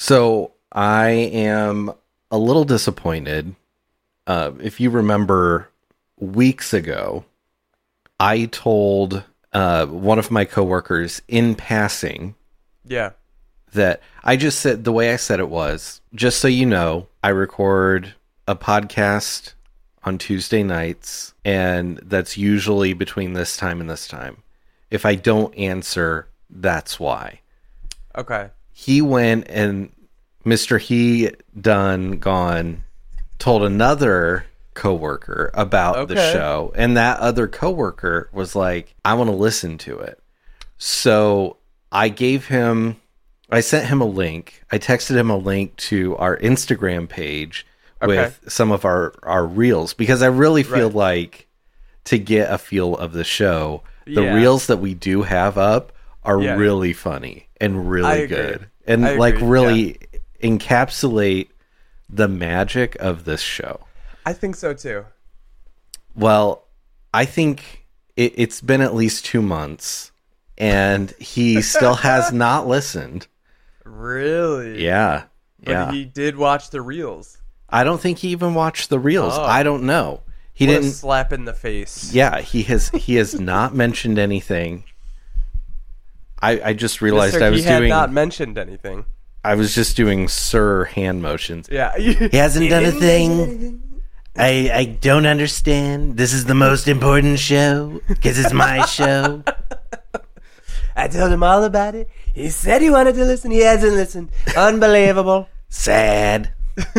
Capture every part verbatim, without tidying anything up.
So I am a little disappointed. Uh, if you remember, weeks ago, I told uh, one of my coworkers in passing Yeah. that I just said, the way I said it was, just so you know, I record a podcast on Tuesday nights, and that's usually between this time and this time. If I don't answer, that's why. Okay. He went and Mister He Done Gone told another coworker about Okay. the show, and that other coworker was like, I want to listen to it. So I gave him, I sent him a link. I texted him a link to our Instagram page Okay. with some of our, our reels, because I really feel Right. like to get a feel of the show, the Yeah. reels that we do have up are Yeah. really funny and I really agree. good. And I like agree, really encapsulate the magic of this show. I think so too. Well, I think it, it's been at least two months and he still has not listened. Really? Yeah. But Yeah. he did watch the reels. I don't think he even watched the reels. Oh. I don't know. He What didn't. a slap in the face. Yeah, he has he has not mentioned anything. I I just realized Mister I was he had doing not mentioned anything. I was just doing sir hand motions. Yeah. He hasn't done a thing. I I don't understand. This is the most important show because it's my show. I told him all about it. He said he wanted to listen. He hasn't listened. Unbelievable. Sad.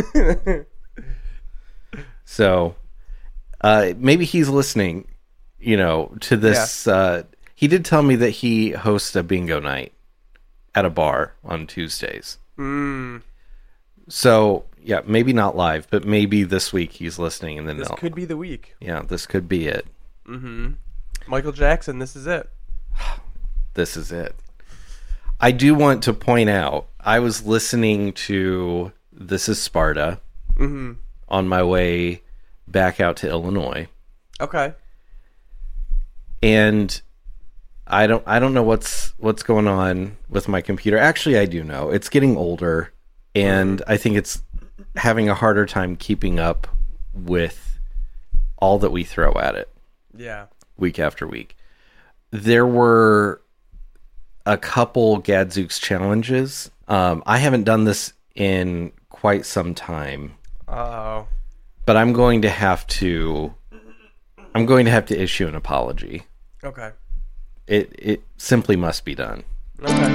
So, uh, maybe he's listening, you know, to this. Uh, he did tell me that he hosts a bingo night at a bar on Tuesdays. Mm, So, yeah, maybe not live, but maybe this week he's listening, and then this they'll, could be the week. yeah, this could be it. Mm-hmm. Michael Jackson, this is it. This is it. I do want to point out, I was listening to This is Sparta Mm-hmm. on my way back out to Illinois, Okay. and I don't I don't know what's what's going on with my computer. Actually, I do know. It's getting older, and I think it's having a harder time keeping up with all that we throw at it Yeah. week after week. There were a couple Gadzooks challenges. Um, I haven't done this in quite some time, Oh. but I'm going to have to. I'm going to have to issue an apology. Okay. It it simply must be done. Okay.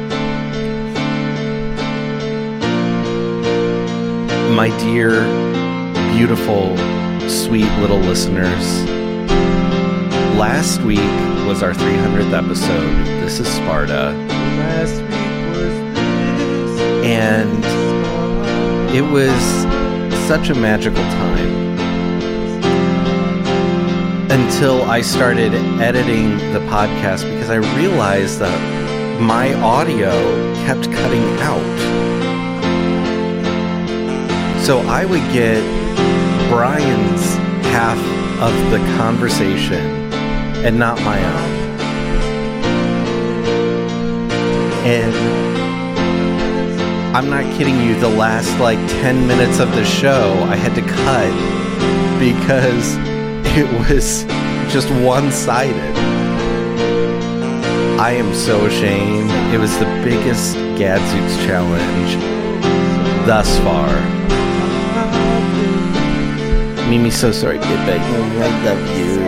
My dear, beautiful, sweet little listeners, last week was our three hundredth episode. This is Sparta. Last week was this. And it was such a magical time until I started editing the podcast, because I realized that my audio kept cutting out. So I would get Brian's half of the conversation and not my own. And I'm not kidding you, the last like ten minutes of the show I had to cut because it was just one-sided. I am so ashamed. It was the biggest Gadzooks challenge thus far. Mimi's so sorry, kid, but I love you.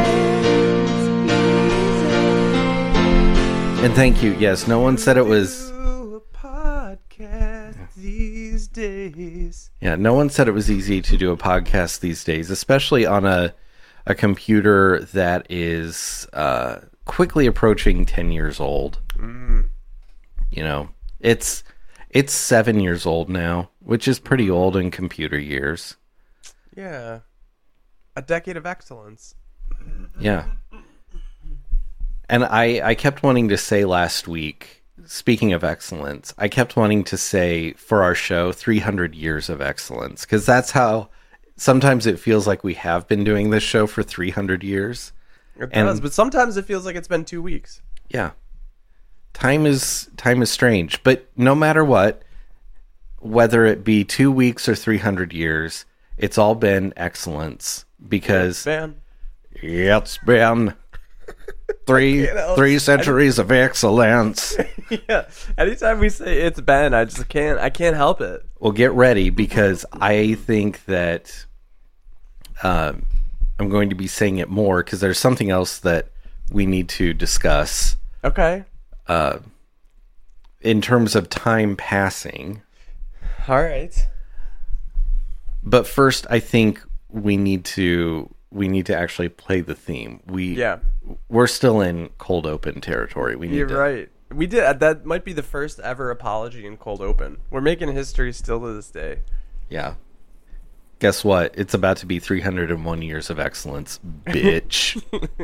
And thank you. Yes, no one said it was... Do a podcast these days. Yeah, no one said it was easy to do a podcast these days, especially on a a computer that is uh, quickly approaching ten years old. Mm. You know, it's it's seven years old now, which is pretty old in computer years. Yeah. A decade of excellence. Yeah. And I, I kept wanting to say last week, speaking of excellence, I kept wanting to say for our show, three hundred years of excellence, because that's how sometimes it feels like we have been doing this show for three hundred years. It And- does, but sometimes it feels like it's been two weeks. Yeah. Time is time is strange, but no matter what, whether it be two weeks or three hundred years, it's all been excellence because Man. it's been three three centuries of excellence. Yeah. Anytime we say it's Ben, I just can't. I can't help it. Well, get ready because I think that um, I'm going to be saying it more because there's something else that we need to discuss. Okay. Uh, in terms of time passing. All right. But first, I think we need to we need to actually play the theme. We Yeah. We're still in cold open territory. We need You're to, right. We did. That might be the first ever apology in cold open. We're making history still to this day. Yeah. Guess what? It's about to be three hundred one years of excellence, bitch.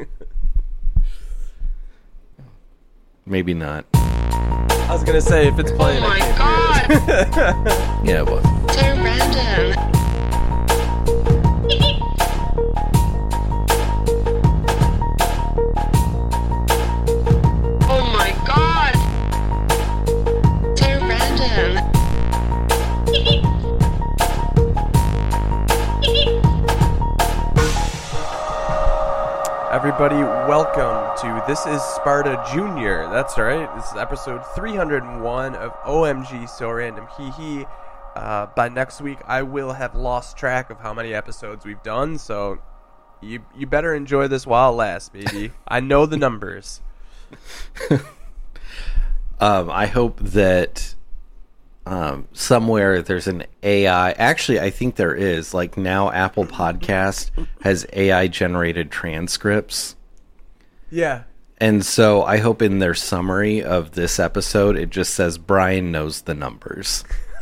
Maybe not. I was gonna say if it's playing. Oh my I can't hear it. Yeah, well. So random. Oh my god. So random. Everybody, welcome to This is Sparta Junior That's right. This is episode three hundred one of O M G So Random Hee Hee. Uh, by next week, I will have lost track of how many episodes we've done, so you you better enjoy this while it lasts, baby. I know the numbers. Um, I hope that um, somewhere there's an A I. Actually, I think there is. Like now, Apple Podcast has A I generated transcripts. Yeah. And so I hope in their summary of this episode, it just says Brian knows the numbers.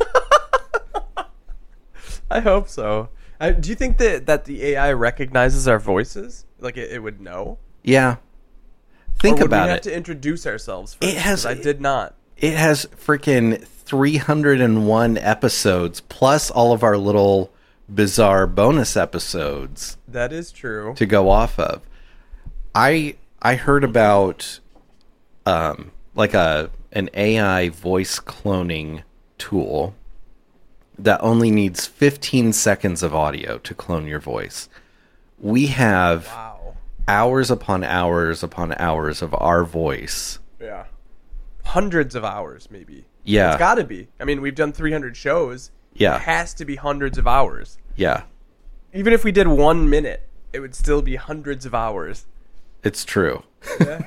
I hope so. I, do you think that, that the A I recognizes our voices? Like it, it would know? Yeah. Think or would about we have it. to introduce ourselves first? It has- 'Cause I did not. It has freaking three hundred one episodes, plus all of our little bizarre bonus episodes That is true. to go off of. I I heard about um, like a an A I voice cloning tool that only needs fifteen seconds of audio to clone your voice. We have Wow. hours upon hours upon hours of our voice. Yeah. Hundreds of hours, maybe. Yeah. It's got to be. I mean, we've done three hundred shows. Yeah. It has to be hundreds of hours. Yeah, Even if we did one minute, it would still be hundreds of hours. it's true. Yeah.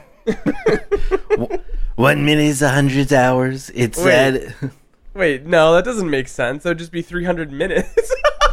One minute is a hundred hours. It's Wait. said. Wait, no, that doesn't make sense. That would just be three hundred minutes.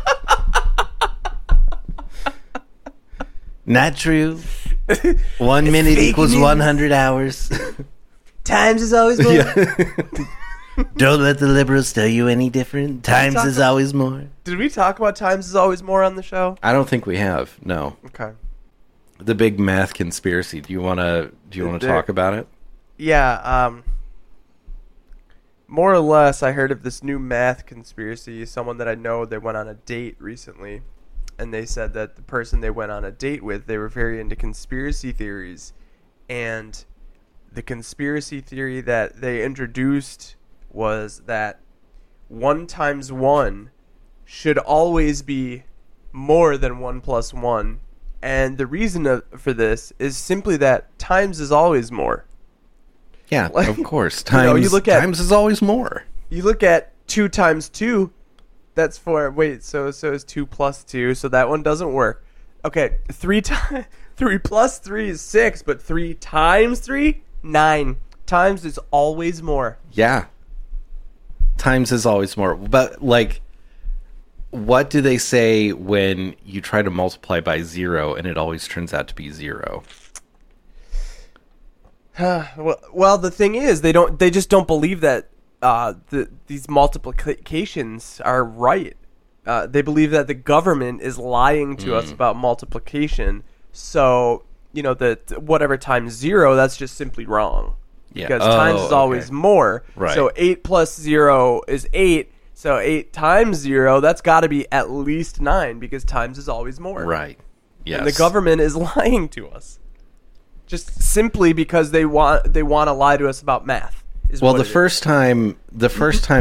Not true. One minute fake equals news. one hundred hours. Times is always more. Don't let the liberals tell you any different. Times talk is about- always more. Did we talk about times is always more on the show? I don't think we have. No. Okay. The big math conspiracy. Do you want to do you want to There- talk about it? Yeah, um... more or less, I heard of this new math conspiracy. Someone that I know, they went on a date recently, and they said that the person they went on a date with, they were very into conspiracy theories, and the conspiracy theory that they introduced was that one times one should always be more than one plus one, and the reason of, for this is simply that times is always more. Yeah, Like, of course. you know, Times you look at- times is always more. You look at two times two, that's four. Wait, so so is two plus two, so that one doesn't work. Okay, three times three plus three is six, but three times three, nine. Times is always more. Yeah. Times is always more. But like what do they say when you try to multiply by zero and it always turns out to be zero? well, well, the thing is, they don't. They just don't believe that uh, the, these multiplications are right. Uh, they believe that the government is lying to us about multiplication. So you know that whatever times zero, that's just simply wrong. Yeah. Because Oh, times is always okay. more. Right. So eight plus zero is eight. So eight times zero, that's got to be at least nine because times is always more. Right. Yes. And the government is lying to us, just simply because they want they want to lie to us about math. Is Well, what the it is. first time the first time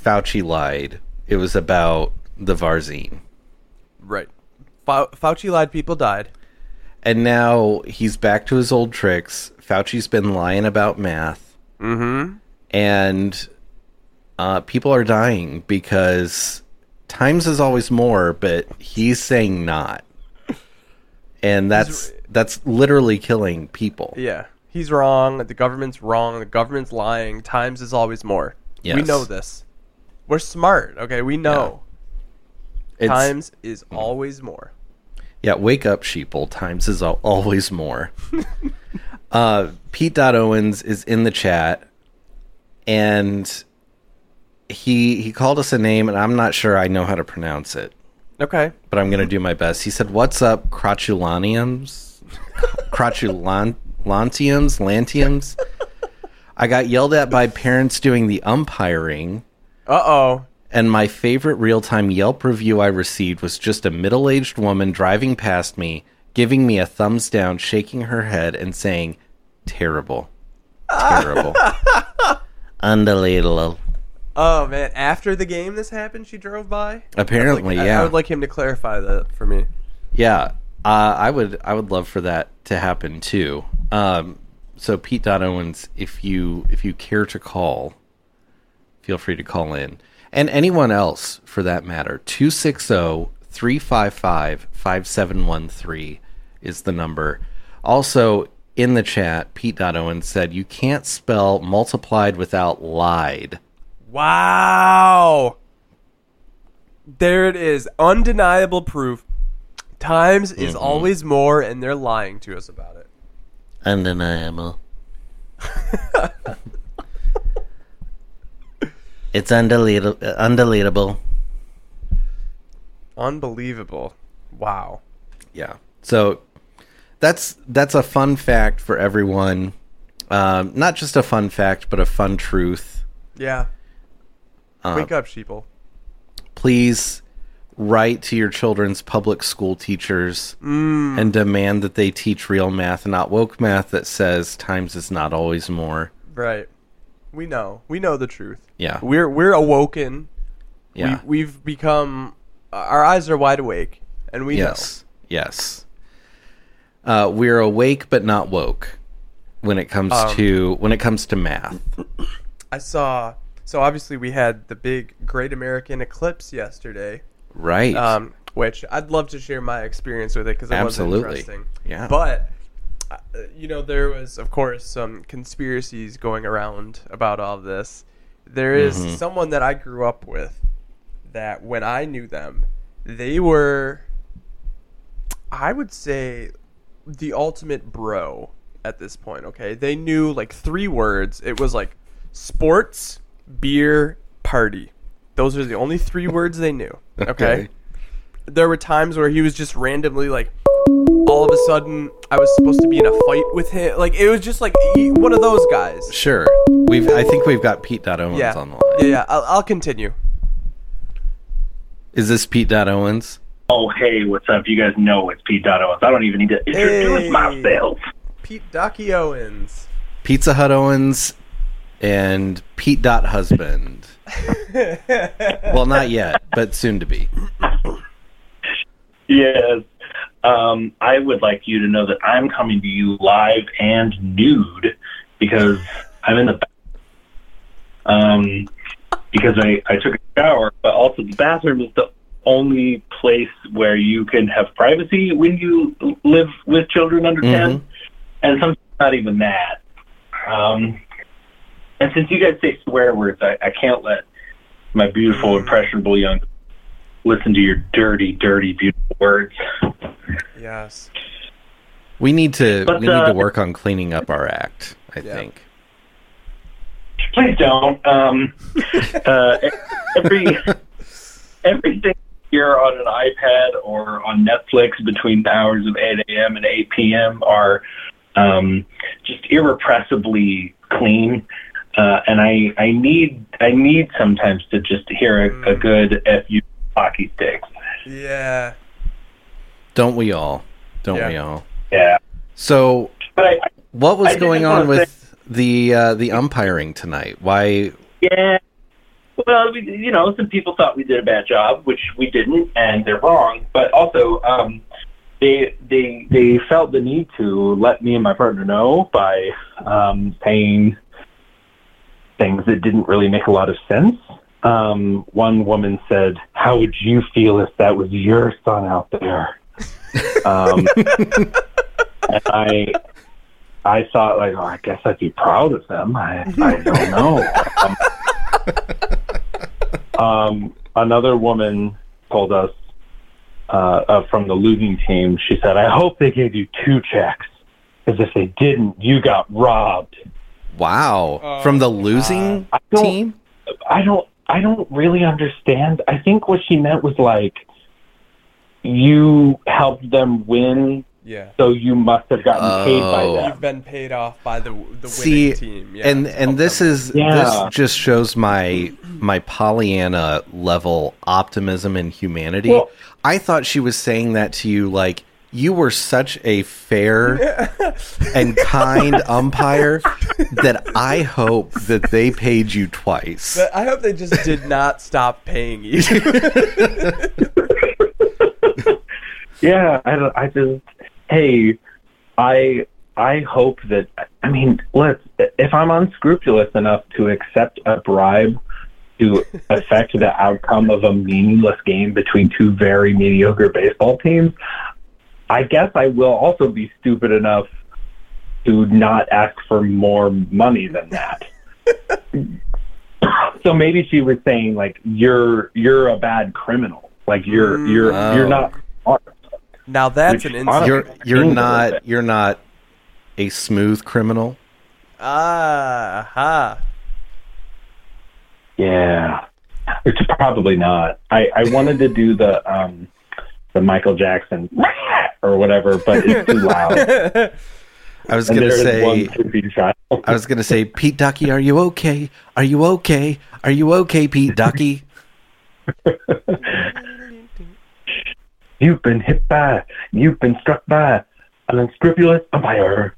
Fauci lied. It was about the Varzine. Right. Fau- Fauci lied, people died. And now he's back to his old tricks. Fauci's been lying about math. Mm-hmm. And uh, people are dying because times is always more, but he's saying not. And that's He's- that's literally killing people. Yeah. He's wrong. The government's wrong. The government's lying. Times is always more. We Yes. know this. We're smart, okay? We know. It's, Times is always more. Yeah, wake up, sheeple. Times is al- always more. uh, Pete Dot Owens is in the chat, and he he called us a name, and I'm not sure I know how to pronounce it, Okay. but I'm going to do my best. He said, "What's up, crotulaniums? Crotulaniums? Lantiums? I got yelled at by parents doing the umpiring, Uh-oh. and my favorite real-time Yelp review I received was just a middle-aged woman driving past me, giving me a thumbs down, shaking her head, and saying, terrible. Terrible. Unbelievable. Oh, man. After the game this happened, she drove by? Apparently, I would like- I- yeah. I would like him to clarify that for me. Yeah, uh, I would I would love for that to happen, too. Um, so, Pete Dot Owens, if you, if you care to call, feel free to call in. And anyone else, for that matter, two six zero, three five five, five seven one three is the number. Also, in the chat, Pete Dot Owens said, you can't spell multiplied without lied. Wow. There it is. Undeniable proof. Times is Mm-hmm. always more, and they're lying to us about it. Undeniable. It's undeletable. Undeletable. Unbelievable. Wow. Yeah. So that's that's a fun fact for everyone. Um, not just a fun fact, but a fun truth. Yeah. Uh, Wake up, sheeple. Please write to your children's public school teachers Mm. and demand that they teach real math and not woke math that says times is not always more. Right. We know. We know the truth. Yeah. We're we're awoken. Yeah. We, we've become. Our eyes are wide awake, and we yes. Yes. Uh, we're awake but not woke when it comes Um, to when it comes to math. know. I saw. So obviously we had the big Great American Eclipse yesterday, Right. um, which I'd love to share my experience with it because it Absolutely. was interesting. Yeah. But uh, you know, there was of course some conspiracies going around about all of this. There is Mhm. someone that I grew up with that when I knew them, they were, I would say, the ultimate bro at this point, okay? They knew like three words. It was like sports, beer, party. Those are the only three words they knew, okay? Okay. There were times where he was just randomly like, all of a sudden, I was supposed to be in a fight with him. Like, it was just like he, one of those guys. Sure. We've. I think we've got Pete Dot Owens Yeah, on the line. yeah, yeah. I'll, I'll continue. Is this Pete Dot Owens? Oh, hey, what's up? You guys know it's Pete Dot Owens. I don't even need to introduce Hey. myself. Pete Ducky Owens. Pizza Hut Owens and Pete Dot Husband. Well, not yet, but soon to be. Yes. Um, I would like you to know that I'm coming to you live and nude because I'm in the bathroom. Um, because I, I took a shower, but also the bathroom is the only place where you can have privacy when you live with children under ten. And sometimes not even that. Um, and since you guys say swear words, I, I can't let my beautiful, impressionable young listen to your dirty, dirty, beautiful words. Yes. We need to. But, we need uh, to work on cleaning up our act. I Yeah. think. Please don't. Um, uh, every everything here on an iPad or on Netflix between the hours of eight a.m. and eight p.m. are um, just irrepressibly clean. Uh, and I, I need I need sometimes to just hear a, a good F U hockey stick. Yeah. Don't we all? Don't Yeah. we all? Yeah. So, But I, what was I going just on wanna with the uh, the umpiring tonight? Why? yeah. Well, we, you know, some people thought we did a bad job, which we didn't, and they're wrong. But also, um, they they they felt the need to let me and my partner know by um, saying things that didn't really make a lot of sense. Um, one woman said, "How would you feel if that was your son out there?" um, and I. I thought, like, oh, I guess I'd be proud of them. I, I don't know. um, um, another woman told us uh, uh, from the losing team, she said, I hope they gave you two checks, because if they didn't, you got robbed. Wow. Oh, From the losing I don't- team? I don't, I don't really understand. I think what she meant was, like, you helped them win, Yeah. so you must have gotten paid by Oh. them. You've been paid off by the the winning See, team. Yeah, and to and help this them. is Yeah. this just shows my my Pollyanna level optimism and humanity. Well- I thought she was saying that to you like you were such a fair and kind umpire that I hope that they paid you twice. But I hope they just did not stop paying you. Yeah, I, don't- I just, hey, I I hope that, I mean, let's, if I'm unscrupulous enough to accept a bribe to affect the outcome of a meaningless game between two very mediocre baseball teams, I guess I will also be stupid enough to not ask for more money than that. So maybe she was saying, like, you're you're a bad criminal, like you're you're Oh. you're not smart. Now that's Which an insight. honestly- You're you're England. not you're not a smooth criminal. Ah, ha. Yeah, it's probably not. I, I wanted to do the um the Michael Jackson or whatever, but it's too loud. I was And gonna there is say one creepy child. I was gonna say, Pete Ducky, are you okay? Are you okay? Are you okay, Pete Ducky? You've been hit by, you've been struck by an unscrupulous umpire.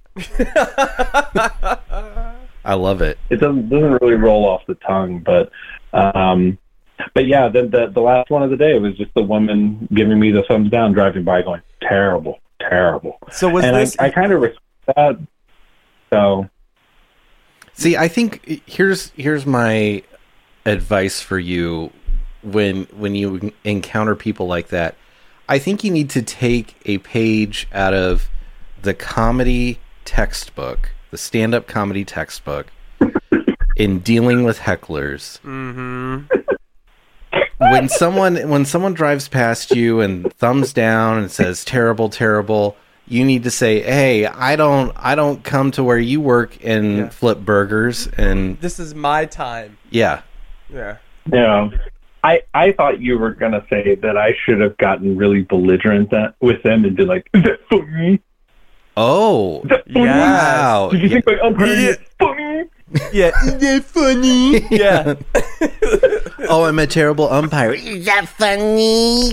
I love it. It doesn't doesn't really roll off the tongue, but um, but yeah, the, the the last one of the day was just the woman giving me the thumbs down, driving by, going terrible, terrible. So was and this? I, I kind of respect that. So See, I think here's here's my advice for you when when you encounter people like that. I think you need to take a page out of the comedy textbook, the stand-up comedy textbook, in dealing with hecklers. Mm-hmm. When someone when someone drives past you and thumbs down and says terrible, terrible, you need to say, "Hey, I don't I don't come to where you work and Yeah. flip burgers." And This is my time. yeah. Yeah. yeah, I I thought you were gonna say that I should have gotten really belligerent that, with them and be like, "Is that funny? Oh, Is that funny? wow. Did you think my umpire Yeah. is funny?" Yeah. Isn't that funny? Yeah. Oh, I'm a terrible umpire. Is that funny?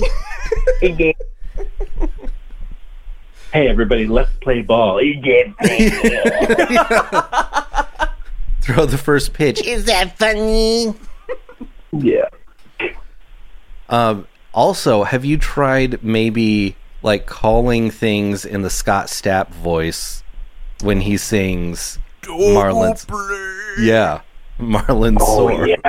Hey everybody, let's play ball. Throw the first pitch. Is that funny? Yeah. Um, also, have you tried maybe like calling things in the Scott Stapp voice when he sings Marlins? Yeah, Marlin Oh Sore. yeah.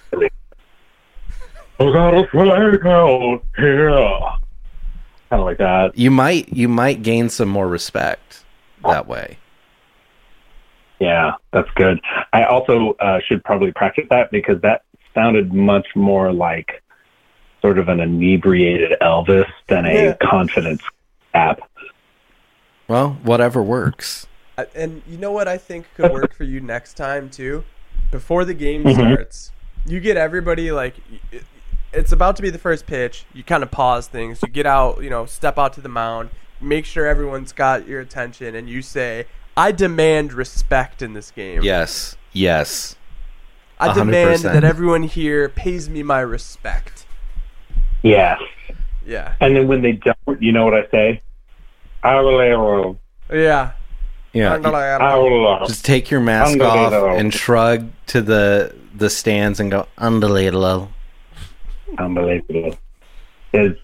I got a flag out here. Kind of like that. You might you might gain some more respect that way. Yeah, that's good. I also uh, should probably practice that because that sounded much more like sort of an inebriated Elvis than a Yeah. confident app. Well, whatever works. I- And you know what I think could work for you next time too? Before the game Mhm. starts, you get everybody like it- it's about to be the first pitch. You kind of pause things. You get out, you know, step out to the mound, make sure everyone's got your attention, and you say, "I demand respect in this game. Yes, yes. I one hundred demand percent. that everyone here pays me my respect." Yes. Yeah, And then when they don't, you know what I say? I will. yeah. Yeah. Unbelievable. Just take your mask off Unbelievable. and shrug to the the stands and go, unbelievable. Unbelievable. It's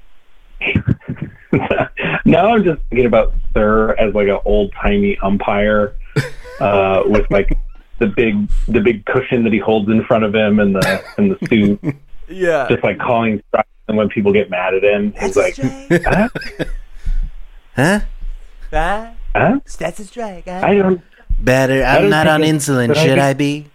now I'm just thinking about Sir as like an old timey umpire uh, with like the big the big cushion that he holds in front of him and the and the suit, Yeah. just like calling strikes, and when people get mad at him, he's like, huh? Huh? Huh? Huh? That's a strike. Huh? I don't. Better. I I'm don't not think on it- insulin. but I Should think- I be?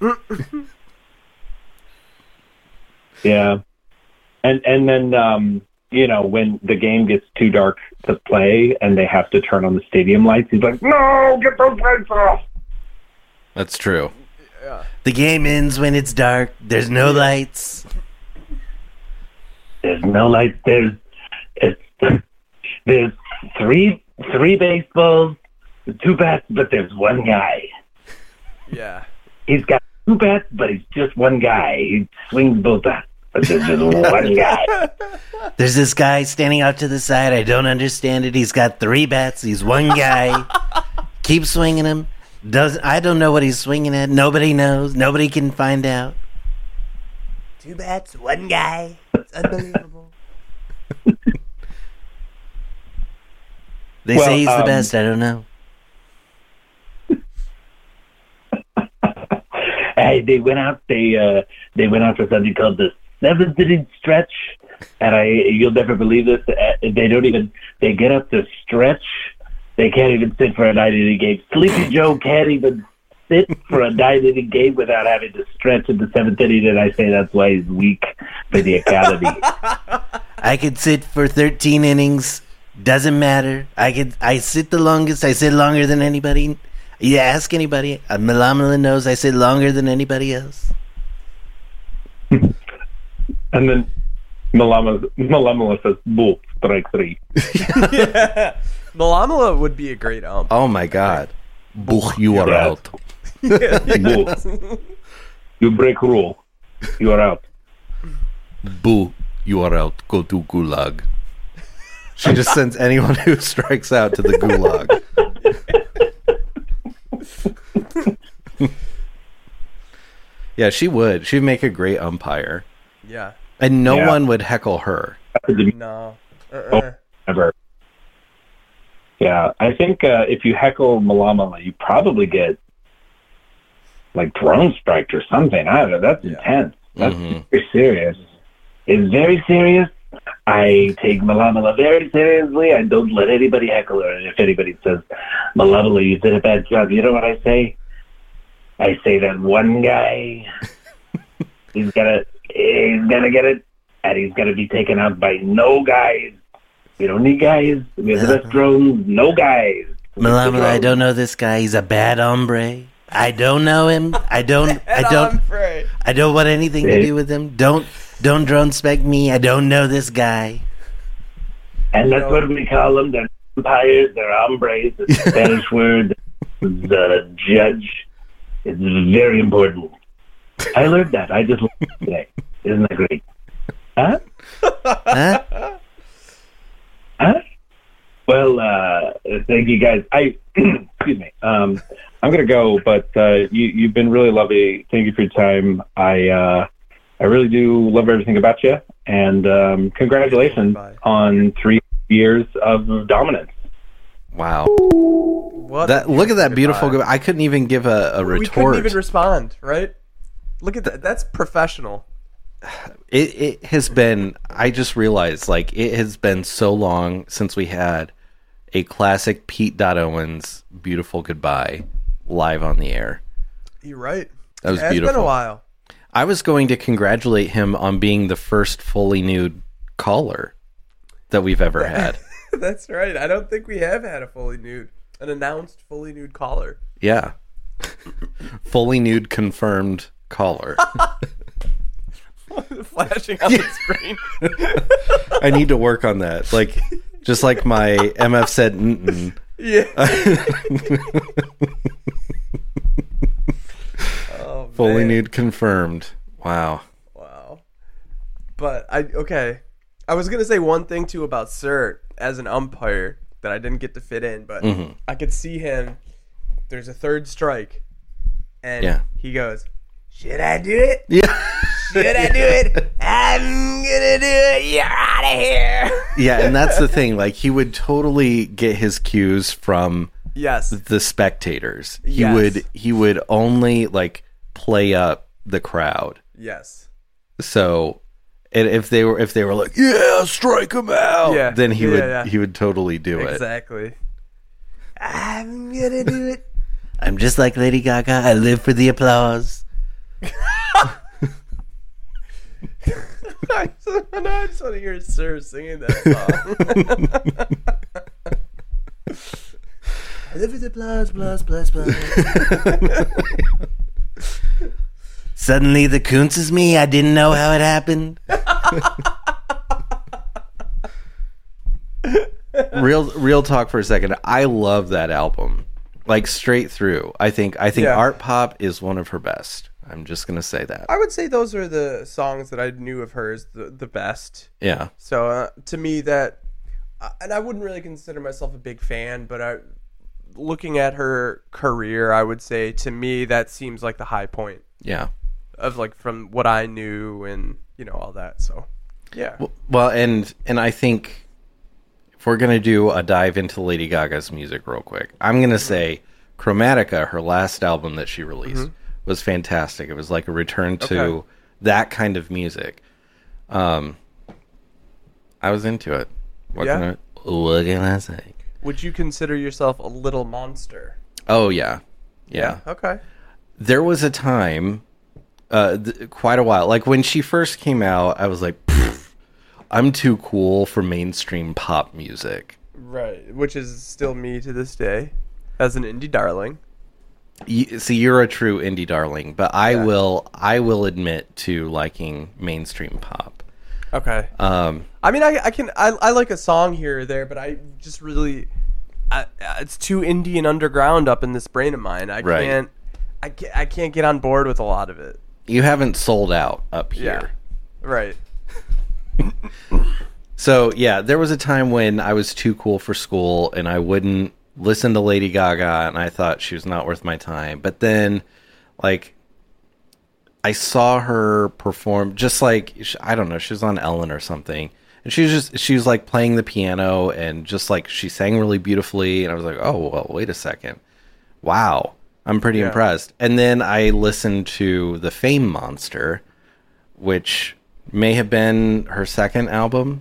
Yeah, and and then um, you know, when the game gets too dark to play and they have to turn on the stadium lights, he's like, no, get those lights off. That's true. Yeah. The game ends when it's dark. There's no lights. There's no lights. There's it's there's three three baseballs, two bats, but there's one guy. Yeah. He's got two bats, but he's just one guy. He swings both bats, but there's just one guy. There's this guy standing out to the side. I don't understand it. He's got three bats. He's one guy. Keep swinging him. Does I don't know what he's swinging at. Nobody knows. Nobody can find out. Two bats, one guy. It's unbelievable. They Well, say he's the um, best. I don't know. Hey, they went out. They uh, they went out for something called the seventh inning stretch, and I you'll never believe this. Uh, they don't even they get up to stretch. They can't even sit for a nine inning game. Sleepy Joe can't even sit for a nine inning game without having to stretch in the seventh inning, and I say that's why he's weak for the academy. I could sit for thirteen innings. Doesn't matter. I could. I sit the longest. I sit longer than anybody. You ask anybody. Uh, Malamala knows I sit longer than anybody else. And then Malama Malamala says, "Bull, strike three." Yeah. Malamala would be a great ump. Oh my God. Buch, you are Yeah. out. Bull, you break rule. You are out. Boo, you are out. Go to gulag. She just sends anyone who strikes out to the gulag. Yeah, she would. She'd make a great umpire. Yeah. And no Yeah. one would heckle her. No. Uh-uh. Ever. Yeah, I think uh, if you heckle Malamala, you probably get like drone striked or something. I don't know. That's Yeah. intense. That's Mhm. very serious. It's very serious. I take Malamala very seriously. I don't let anybody heckle her. And if anybody says, Malamala, you did a bad job, you know what I say? I say that one guy, he's gonna, he's gonna get it, and he's gonna be taken out by no guys. We don't need guys. We have the best drones. No guys. Malamala, I don't know this guy. He's a bad hombre. I don't know him. I don't. I don't. I don't want anything to do with him. Don't. Don't drone spec me. I don't know this guy. And that's No. what we call them. They're vampires. They're hombres. It's a Spanish word. The judge. It's very important. I learned that. I just learned it today. Isn't that great? Huh? Huh? Huh? Well, uh, thank you guys. I excuse me. Um, I'm gonna go, but uh, you you've been really lovely. Thank you for your time. I uh, I really do love everything about you, and um, congratulations Bye. on three years of dominance. Wow. What That a look at that beautiful. goodbye. Go- I couldn't even give a, a We couldn't retort. even respond, right? Look at that. That's professional. It it has been. I just realized, like, it has been so long since we had a classic Pete Dot Owens "Beautiful Goodbye" live on the air. You're right. That was Yeah, It's been beautiful. a while. I was going to congratulate him on being the first fully nude caller that we've ever had. That's right. I don't think we have had a fully nude, an announced fully nude caller. Yeah, fully nude confirmed caller. Flashing on the screen. I need to work on that. Like, just like my M F said, mm-mm. Yeah. Oh, fully man. nude confirmed. Wow. Wow. But I okay. I was gonna say one thing too about Sir as an umpire that I didn't get to fit in, but Mm-hmm. I could see him. There's a third strike, and Yeah. he goes, "Should I do it? Yeah. Should I do it? I'm gonna do it. You're out of here." Yeah, and that's the thing. Like, he would totally get his cues from Yes. the spectators. He Yes. would he would only like play up the crowd. Yes. So, and if they were if they were like, "Yeah, strike him out," Yeah. then he Yeah, would yeah. he would totally do it. Exactly. I'm gonna do it. I'm just like Lady Gaga. I live for the applause. I just, no, I just want to hear Sir singing that song. I live for the applause, applause, applause, applause. Suddenly, the Kuntz is me. I didn't know how it happened. real, real talk for a second. I love that album, like straight through. I think, I think Yeah. Art Pop is one of her best. I'm just gonna say that. I would say those are the songs that I knew of hers the, the best. Yeah, So uh, to me, that, uh, and I wouldn't really consider myself a big fan, but I, looking at her career, I would say to me that seems like the high point yeah. of like from what I knew and you know all that. So yeah, Well, and and I think if we're gonna do a dive into Lady Gaga's music real quick, I'm gonna say Chromatica, her last album that she released, was fantastic. It was like a return to Okay. that kind of music. Um, I was into it. What Yeah? can I, what can I say? would you consider yourself a little monster? Oh yeah, yeah. Okay. There was a time, uh, th- quite a while, like when she first came out, I was like, "Pfft, I'm too cool for mainstream pop music. Right, which is still me to this day, as an indie darling. You, see, you're a true indie darling, but I Yeah. will, I will admit to liking mainstream pop. Okay. Um, I mean, I, I can I, I like a song here or there, but I just really, I, it's too indie and underground up in this brain of mine. I Right. can't, I can't, I can't get on board with a lot of it. you haven't sold out up here. Right. So yeah, there was a time when I was too cool for school and I wouldn't listen to Lady Gaga and I thought she was not worth my time. But then, like, I saw her perform just like, I don't know, she was on Ellen or something. And she was just, she was like playing the piano and just like, she sang really beautifully. And I was like, oh, well, wait a second. Wow. I'm pretty Yeah. impressed. And then I listened to The Fame Monster, which may have been her second album.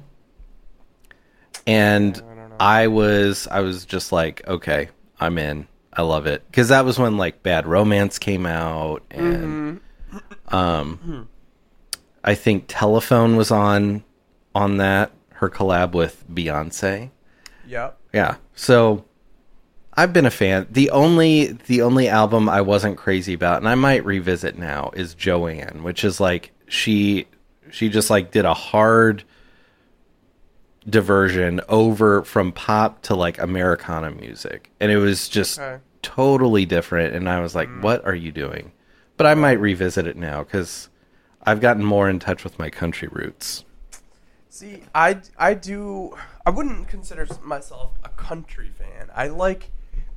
And I was, I was just like, okay, I'm in. I love it. Because that was when like Bad Romance came out. And um, I think Telephone was on on that, her collab with Beyonce. Yep. Yeah. So I've been a fan. The only the only album I wasn't crazy about, and I might revisit now, is Joanne, which is like she she just like did a hard diversion over from pop to like Americana music. And it was just Okay. totally different, and I was like, what are you doing? But I might revisit it now because I've gotten more in touch with my country roots. See, I, I do. I wouldn't consider myself a country fan. I like.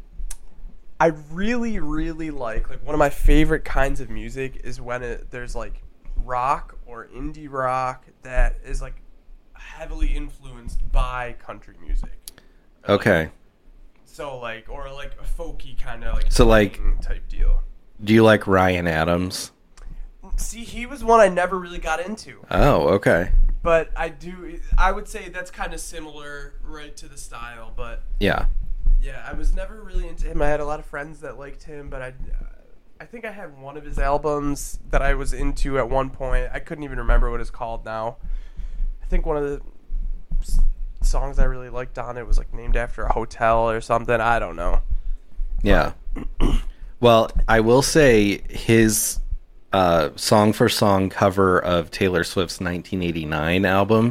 I really, really like like one of my favorite kinds of music is when it, there's like rock or indie rock that is like heavily influenced by country music. Okay. So like, or like a folky kind of like So, like- swing type deal. Do you like Ryan Adams? See, he was one I never really got into. Oh, okay. But I do. I would say that's kind of similar, right, to the style. But Yeah. yeah, I was never really into him. I had a lot of friends that liked him, but I, I think I had one of his albums that I was into at one point. I couldn't even remember what it's called now. I think one of the s- songs I really liked on it was like named after a hotel or something. I don't know. Yeah. Well, I will say his uh, song for song cover of Taylor Swift's nineteen eighty-nine album,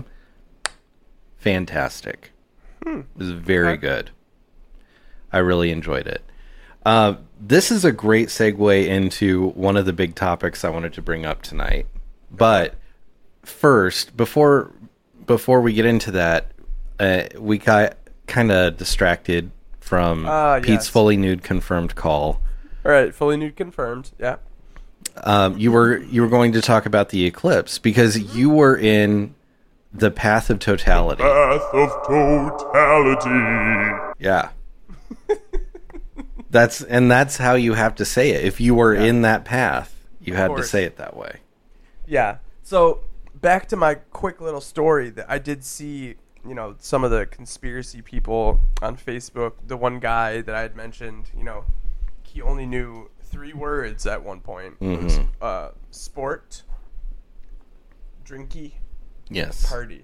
fantastic. It was very Okay. good. I really enjoyed it. Uh, this is a great segue into one of the big topics I wanted to bring up tonight. But first, before before we get into that, uh, we got kind of distracted from Ah, Pete's yes. fully nude confirmed call. All right, fully nude confirmed. Yeah. Um, you were you were going to talk about the eclipse because you were in the path of totality. Path of totality. Yeah. That's and that's how you have to say it. If you were Yeah. in that path, you Of had to course. say it that way. Yeah. So back to my quick little story that I did see, you know, some of the conspiracy people on Facebook. The one guy that I had mentioned, you know, he only knew three words at one point. It was, Mhm. uh, sport, drinky, Yes. party.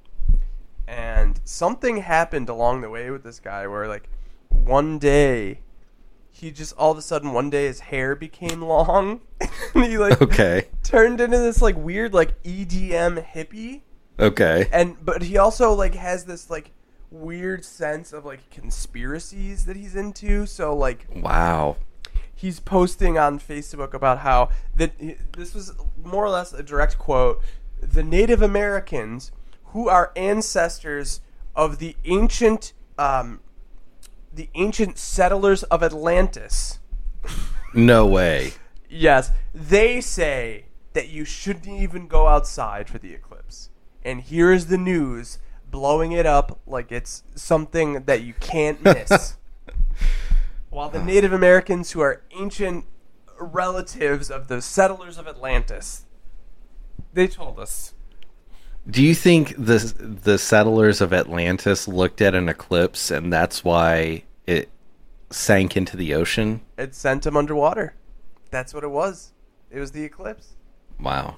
And something happened along the way with this guy where, like, one day he just all of a sudden one day his hair became long and he like Okay. turned into this like weird like E D M hippie. Okay. And but he also like has this like weird sense of like conspiracies that he's into. So like Wow. he's posting on Facebook about how that this was more or less a direct quote: the Native Americans, who are ancestors of the ancient um, the ancient settlers of Atlantis. No way. Yes, they say that you shouldn't even go outside for the eclipse. And here's the news blowing it up like it's something that you can't miss. While the Native Americans, who are ancient relatives of the settlers of Atlantis, they told us. Do you think the the settlers of Atlantis looked at an eclipse and that's why it sank into the ocean? It sent them underwater. That's what it was. It was the eclipse. Wow.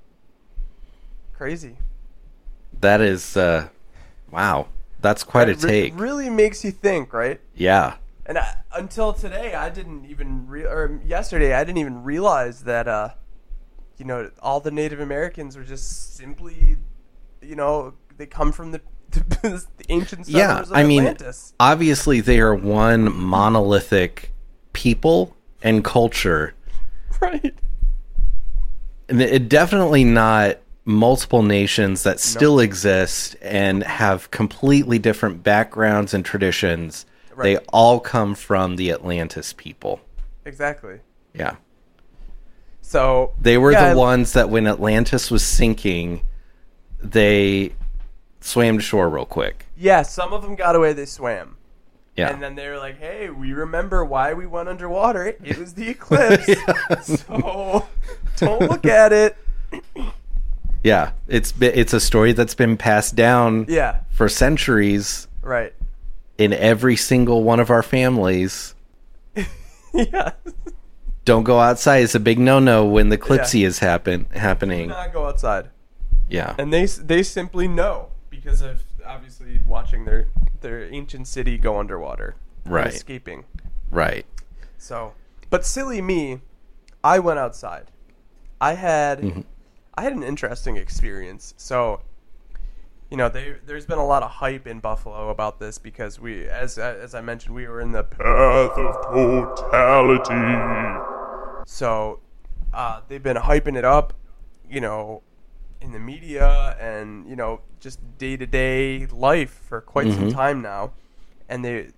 Crazy. That is uh wow. That's quite a It re- take. really makes you think, right? Yeah. And I, until today, I didn't even re- or yesterday, I didn't even realize that uh, you know, all the Native Americans were just simply, you know, they come from the, the ancient settlers Yeah, of I mean, Atlantis. obviously they are one monolithic people and culture. Right. And it definitely not multiple nations that still exist and have completely different backgrounds and traditions. Right. They all come from the Atlantis people. Exactly. Yeah. So They were yeah, the I- ones that when Atlantis was sinking, they swam to shore real quick. Yeah, some of them got away. They swam. Yeah. And then they were like, "Hey, we remember why we went underwater. It was the eclipse. So don't look at it." Yeah. It's be- it's a story that's been passed down Yeah. for centuries Right. in every single one of our families. Yeah. Don't go outside. It's a big no-no when the eclipse is happen happening. Do not go outside. Yeah. And they they simply know because of obviously watching their their ancient city go underwater, and Right. escaping. Right. So, but silly me, I went outside. I had Mhm. I had an interesting experience. So, you know, they, there's been a lot of hype in Buffalo about this because we, as as I mentioned, we were in the Path of totality. So, uh, they've been hyping it up, you know, in the media and, you know, just day-to-day life for quite some Mhm. time now. And they,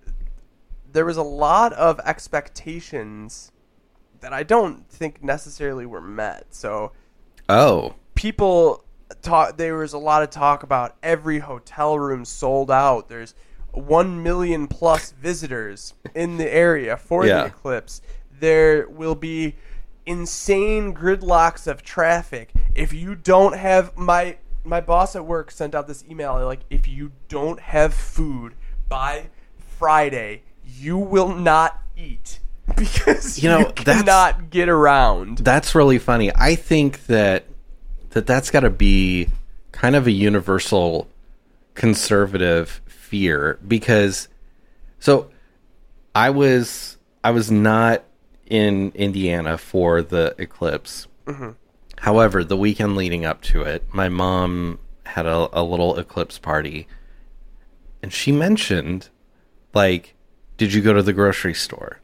there was a lot of expectations that I don't think necessarily were met. So, Oh. people talk, there was a lot of talk about every hotel room sold out. There's one million plus visitors in the area for Yeah. the eclipse. There will be insane gridlocks of traffic. If you don't have my my boss at work sent out this email like, if you don't have food by Friday, you will not eat because You you, know, that's- cannot get around. That's really funny. I think that that that's got to be kind of a universal conservative fear because so I was I was not in Indiana for the eclipse. Mm-hmm. However, the weekend leading up to it, my mom had a, a little eclipse party, and she mentioned, like, did you go to the grocery store?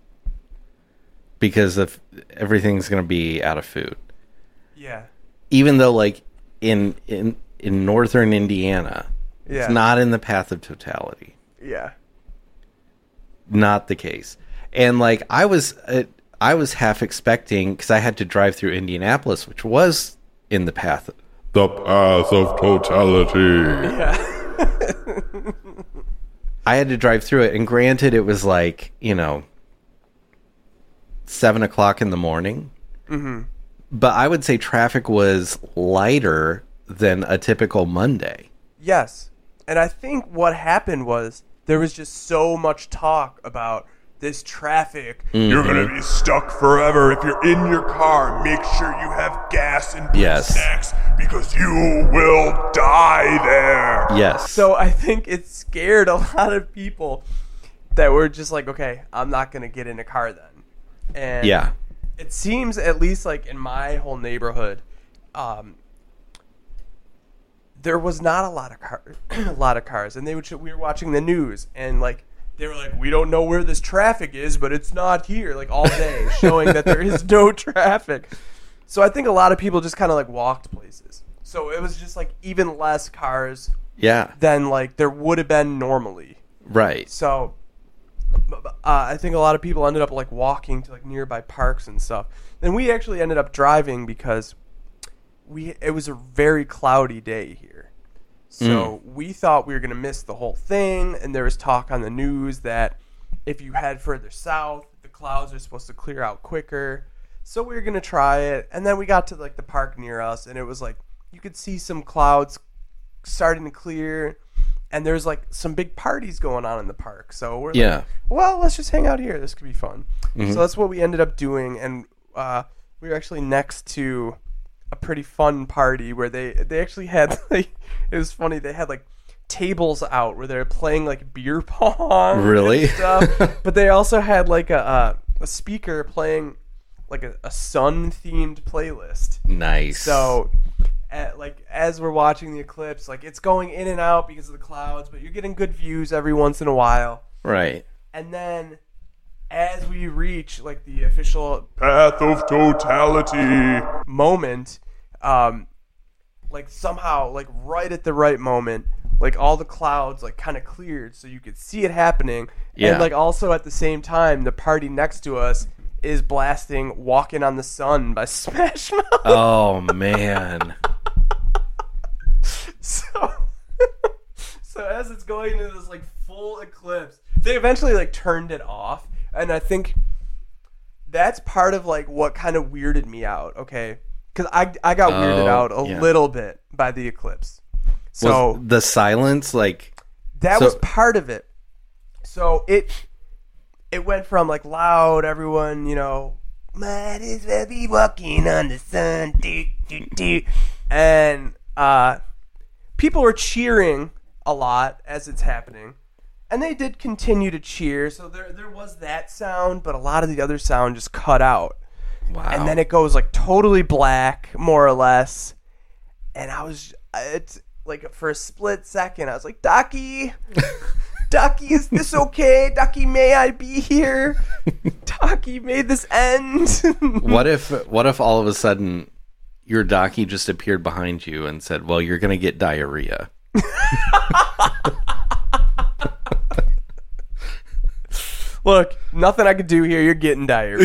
Because if everything's going to be out of food. Yeah. Even though, like, in in in northern Indiana, Yeah. it's not in the path of totality. Yeah. Not the case. And like I was uh, I was half expecting, because I had to drive through Indianapolis, which was in the path. The path of totality. Yeah. I had to drive through it, and granted, it was like, you know, seven o'clock in the morning. Mm-hmm. But I would say traffic was lighter than a typical Monday. Yes. And I think what happened was there was just so much talk about this traffic. You're gonna be stuck forever if you're in your car. Make sure you have gas and Yes. snacks because you will die there. Yes. So I think it scared a lot of people that were just like, okay, I'm not going to get in a car then. And yeah. it seems, at least like in my whole neighborhood, um, there was not a lot of car, a lot of cars, and they would. We were watching the news, and like they were like, "We don't know where this traffic is, but it's not here." Like all day, showing that there is no traffic. So I think a lot of people just kind of like walked places. So it was just like even less cars Yeah. than like there would have been normally. Right. So uh, I think a lot of people ended up like walking to like nearby parks and stuff. And we actually ended up driving because we it was a very cloudy day here. So we thought we were going to miss the whole thing, and there was talk on the news that if you head further south, the clouds are supposed to clear out quicker. So we were going to try it, and then we got to like the park near us, and it was like you could see some clouds starting to clear, and there's like some big parties going on in the park. So we're Yeah. like, well, let's just hang out here. This could be fun. So that's what we ended up doing, and uh, we were actually next to a pretty fun party where they they actually had like it was funny, they had like tables out where they were playing like beer pong Really? and stuff, but they also had like a uh, a speaker playing like a, a sun themed playlist. Nice. So at, like as we're watching the eclipse, like it's going in and out because of the clouds, but you're getting good views every once in a while. Right. And then as we reach like the official Path of totality. moment, um, like somehow, like right at the right moment, like all the clouds like kind of cleared so you could see it happening. Yeah. And like also at the same time, the party next to us is blasting "Walking on the Sun" by Smash Mouth. Oh, man. So, so as it's going into this like full eclipse, they eventually like turned it off, and I think that's part of like what kind of weirded me out. Okay, because I I got weirded Oh, out a yeah. little bit by the eclipse. So Was the silence, like... that so- was part of it. So it it went from like loud, everyone, you know, might as well be walking on the sun, do, do, do. And uh, people were cheering a lot as it's happening, and they did continue to cheer. So there there was that sound, but a lot of the other sound just cut out. Wow. And then it goes like totally black, more or less. And I was, it's like for a split second, I was like, Ducky, Ducky, is this okay? Ducky, may I be here? Ducky, may this end? What if what if all of a sudden your Docky just appeared behind you and said, well, you're going to get diarrhea? Look, nothing I could do here. You're getting diarrhea.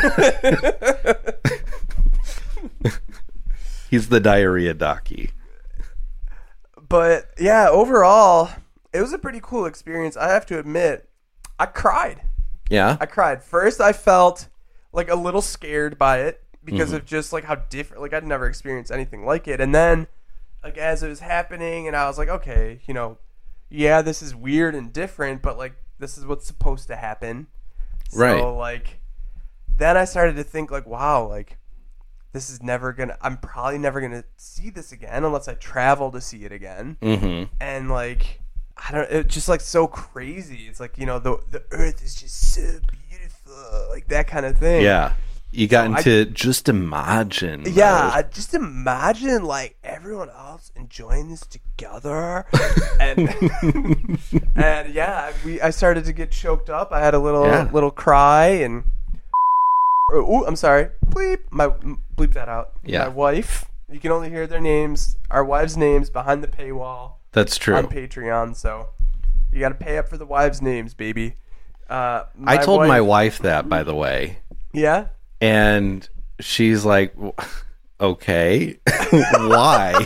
He's the diarrhea Docky. But yeah, overall, it was a pretty cool experience. I have to admit, I cried. Yeah? I cried. First, I felt like a little scared by it because of just like how different. Like I'd never experienced anything like it. And then, like as it was happening, and I was like, okay, you know, yeah, this is weird and different, but like this is what's supposed to happen. Right. So like, then I started to think like, wow, like this is never gonna. I'm probably never gonna see this again unless I travel to see it again. Mm-hmm. And like, I don't. It's just like so crazy. It's like, you know, the the Earth is just so beautiful, like that kind of thing. Yeah. You got So I- into just imagine. Yeah, mode. I just imagine like everyone else enjoying this together, and and yeah, we I started to get choked up. I had a little Yeah. little cry, and oh, I'm sorry, bleep my bleep that out. Yeah. My wife. You can only hear their names, our wives' names behind the paywall That's true. on Patreon. So You got to pay up for the wives' names, baby. Uh, I told wife, my wife that, by the way, Yeah? and she's like, "W- "Okay, why?"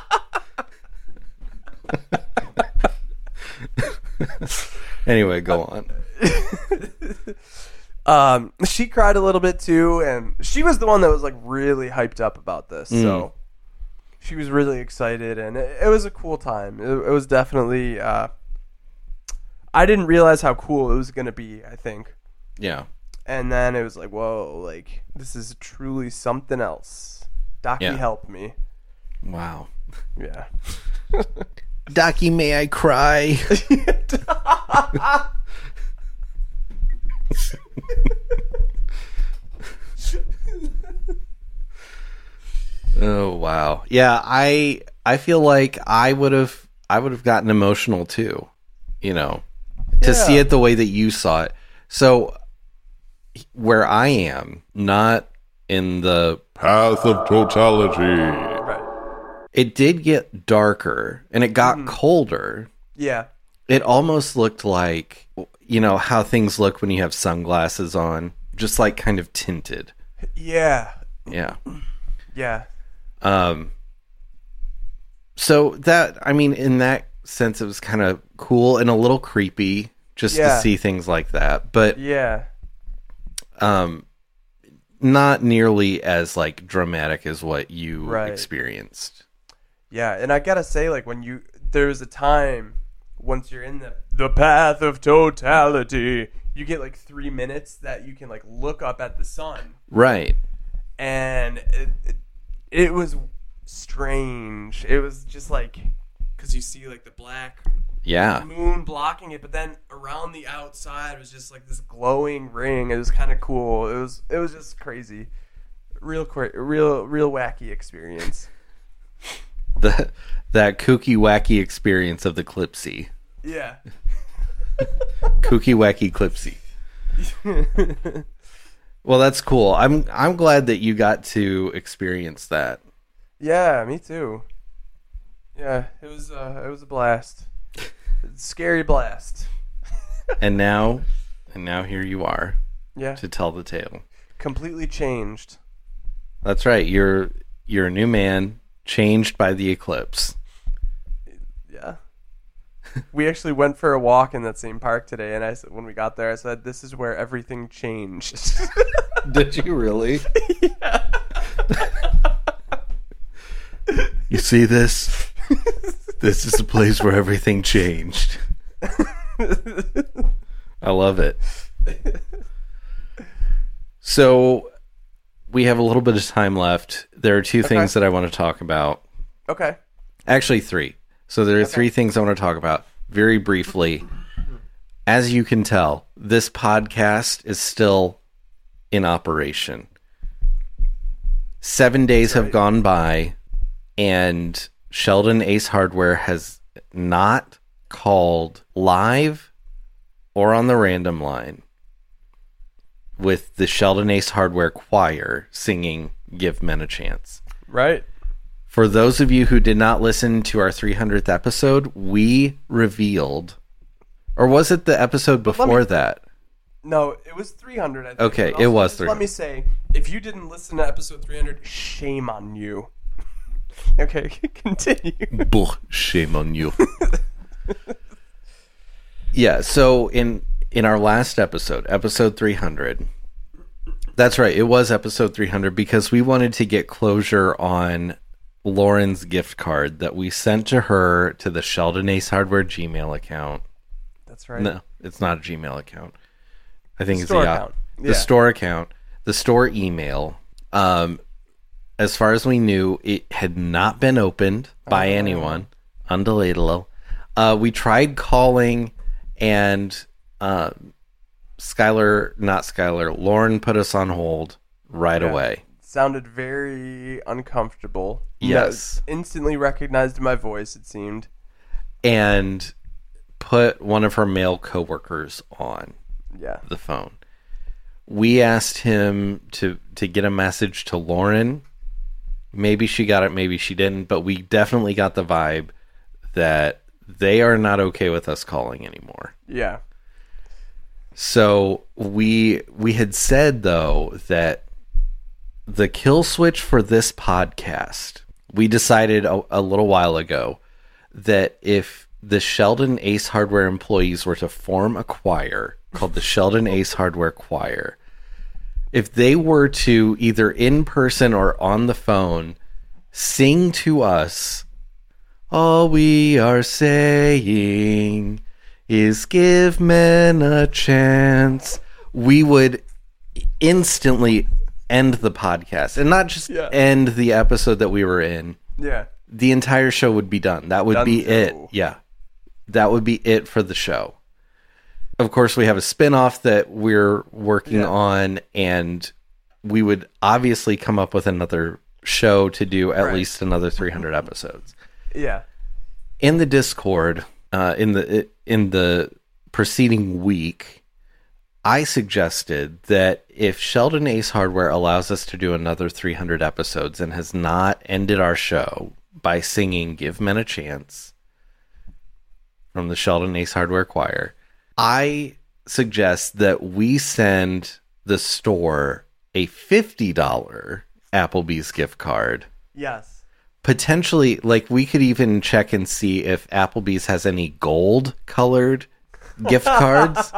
Anyway, go on. Um, she cried a little bit too, and she was the one that was like really hyped up about this. Mm. So she was really excited, and it, it was a cool time. It, it was definitely. Uh, I didn't realize how cool it was gonna be. I think, Yeah. and then it was like, whoa, like this is truly something else. Docky Yeah. helped me. Wow. Yeah. Docky, may I cry? Oh wow. Yeah, I I feel like I would have I would have gotten emotional too, you know, to Yeah. see it the way that you saw it. So where I am, not in the Path of totality. Right. it did get darker and it got colder. Yeah. It almost looked like, you know, how things look when you have sunglasses on, just like kind of tinted. Yeah. Yeah. Yeah. Um, so that, I mean, in that sense, it was kind of cool and a little creepy just Yeah. to see things like that, but Yeah. um, not nearly as like dramatic as what you Right. experienced. Yeah, and I gotta say, like, when you there's a time once you're in the the path of totality, you get like three minutes that you can like look up at the sun, Right. and it, it, it was strange. It was just like because you see like the black Yeah. moon blocking it, but then around the outside was just like this glowing ring. It was kind of cool. It was it was just crazy, real cra- real real wacky experience. The, that kooky wacky experience of the Clipsy. Yeah. Kooky wacky Clipsy. Well, that's cool. I'm I'm glad that you got to experience that. Yeah, me too. Yeah, it was uh, it was a blast. Scary blast. And now and now here you are Yeah, to tell the tale. completely changed. That's right. You're you're a new man, changed by the eclipse. Yeah. We actually went for a walk in that same park today, and I said when we got there, I said, "This is where everything changed." Did you really? You see this? This is the place where everything changed. I love it. So we have a little bit of time left. There are two things that I want to talk about. Okay. Actually, three. So there are three things I want to talk about very briefly. As you can tell, this podcast is still in operation. Seven days have gone by, and Sheldon Ace Hardware has not called live or on the random line with the Sheldon Ace Hardware choir singing Give Men a Chance. Right. For those of you who did not listen to our three hundredth episode, we revealed, or was it the episode before me- that? No, it was three hundred. I think. Okay, But it also, was just three Let hundred. me say, if you didn't listen to episode three hundred, shame on you. Okay, continue. Buh, shame on you. Yeah, so in in our last episode, episode three hundred, that's right, it was episode three hundred because we wanted to get closure on Lauren's gift card that we sent to her to the Sheldon Ace Hardware Gmail account. That's right. No, it's not a Gmail account. I think it's Store the, account. the Yeah. store account, the store email. Um, as far as we knew, it had not been opened by Oh. anyone. Undelatable. Uh, we tried calling, and uh, Skylar, not Skylar, Lauren put us on hold right Yeah. away. Sounded very uncomfortable. Yes. No, instantly recognized my voice, it seemed. And put one of her male coworkers on Yeah. the phone. We asked him to to get a message to Lauren. Maybe she got it, maybe she didn't, but we definitely got the vibe that they are not okay with us calling anymore. Yeah. So we we had said though that the kill switch for this podcast, we decided a, a little while ago that if the Sheldon Ace Hardware employees were to form a choir called the Sheldon Ace Hardware Choir, if they were to either in person or on the phone sing to us, all we are saying is give men a chance, we would instantly end the podcast. And not just Yeah. end the episode that we were in. Yeah. The entire show would be done. That would be it. Dunzo. Yeah. That would be it for the show. Of course, we have a spin-off that we're working Yeah. on, and we would obviously come up with another show to do at Right. least another three hundred episodes. Yeah. In the Discord, uh, in the in the preceding week, I suggested that if Sheldon Ace Hardware allows us to do another three hundred episodes and has not ended our show by singing Give Men a Chance from the Sheldon Ace Hardware Choir, I suggest that we send the store a fifty dollars Applebee's gift card. Yes. Potentially, like, we could even check and see if Applebee's has any gold colored gift cards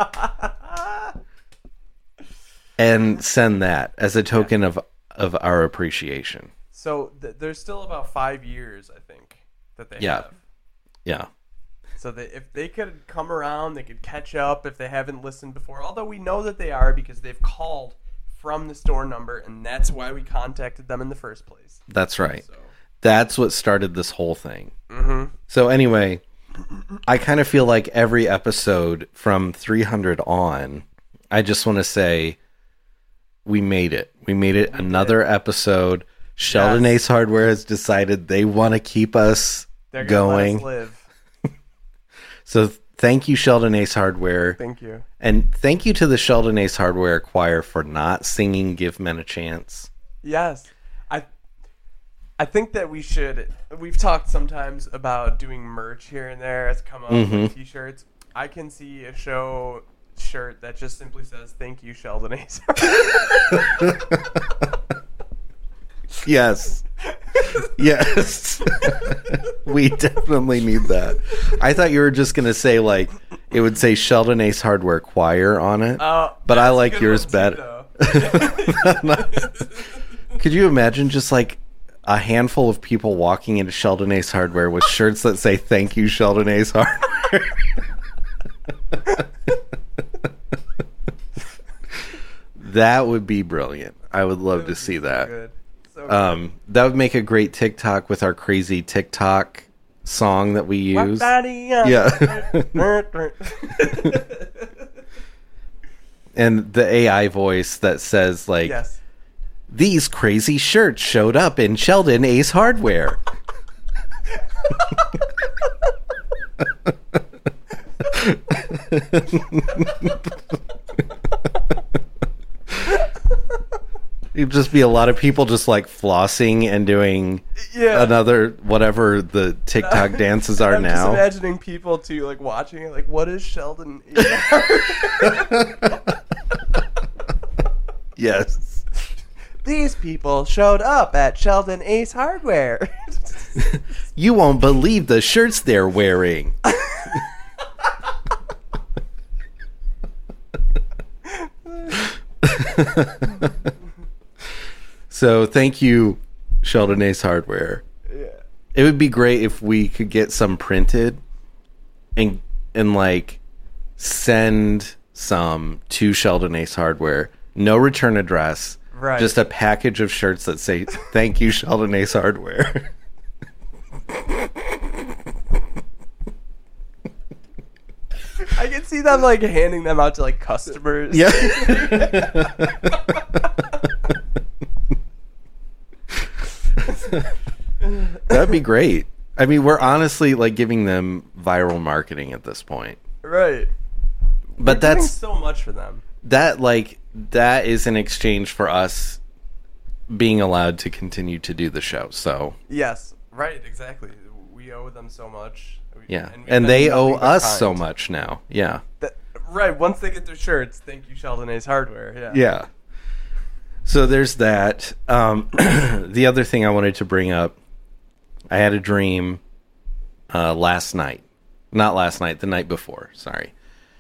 and send that as a token of of our appreciation. So th- there's still about five years, I think, that they Yeah. have. Yeah. So that if they could come around, they could catch up if they haven't listened before. Although we know that they are because they've called from the store number, and that's why we contacted them in the first place. That's right. So. That's what started this whole thing. Mm-hmm. So anyway, I kind of feel like every episode from three hundred on, I just want to say we made it. We made it another episode. Sheldon Yes. Ace Hardware has decided they want to keep us They're gonna going. let us live. So thank you, Sheldon Ace Hardware. Thank you. And thank you to the Sheldon Ace Hardware Choir for not singing Give Men a Chance. Yes, I I think that we should. We've talked sometimes about doing merch here and there. It's come up Mm-hmm. with t-shirts. I can see a show shirt that just simply says "Thank you, Sheldon Ace." Yes. Yes. We definitely need that. I thought you were just going to say, like, it would say Sheldon Ace Hardware Choir on it. Uh, But I that's a like good yours one, too, better. though. Could you imagine just like a handful of people walking into Sheldon Ace Hardware with shirts that say "Thank you, Sheldon Ace Hardware"? That would be brilliant. I would love to see that. Good. So Um, that would make a great TikTok with our crazy TikTok song that we use. Yeah. And the A I voice that says, like, Yes. these crazy shirts showed up in Sheldon Ace Hardware. It'd just be a lot of people just like flossing and doing Yeah. another whatever the TikTok dances are I'm now. just imagining people too, like watching it, like, what is Sheldon? Yes. These people showed up at Sheldon Ace Hardware. You won't believe the shirts they're wearing. So thank you, Sheldon Ace Hardware. Yeah. It would be great if we could get some printed and and like send some to Sheldon Ace Hardware. No return address. Right. Just a package of shirts that say "Thank you, Sheldon Ace Hardware." I can see them like handing them out to like customers. Yeah. That'd be great. I mean, we're honestly like giving them viral marketing at this point. Right. But We're doing that's so much for them. that like that is in exchange for us being allowed to continue to do the show. So, Yes. Right. Exactly. We we owe them so much. We- Yeah, we've and, been they nothing owe but us kind. so much now. Yeah, That- right, once they get their shirts, thank you, Sheldon Ace Hardware. Yeah. yeah. So there's that. Um, the other thing I wanted to bring up, I had a dream uh, last night. Not last night, the night before. Sorry.